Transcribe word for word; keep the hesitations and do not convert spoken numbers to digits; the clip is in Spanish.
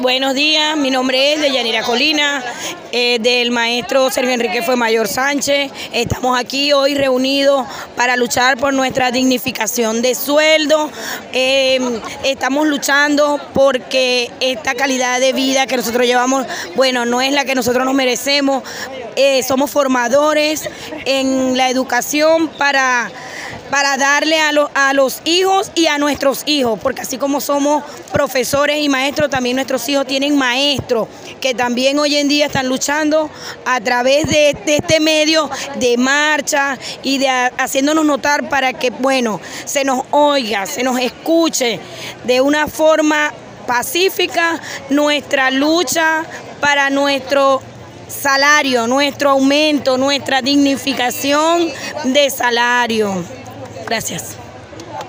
Buenos días, mi nombre es Deyanira Colina, eh, del maestro Sergio Enrique Fuenmayor Sánchez. Estamos aquí hoy reunidos para luchar por nuestra dignificación de sueldo. Eh, estamos luchando porque esta calidad de vida que nosotros llevamos, bueno, no es la que nosotros nos merecemos. Eh, somos formadores en la educación para... para darle a, lo, a los hijos y a nuestros hijos, porque así como somos profesores y maestros, también nuestros hijos tienen maestros, que también hoy en día están luchando a través de, de este medio de marcha y de a, haciéndonos notar para que, bueno, se nos oiga, se nos escuche de una forma pacífica nuestra lucha para nuestro salario, nuestro aumento, nuestra dignificación de salario. Gracias.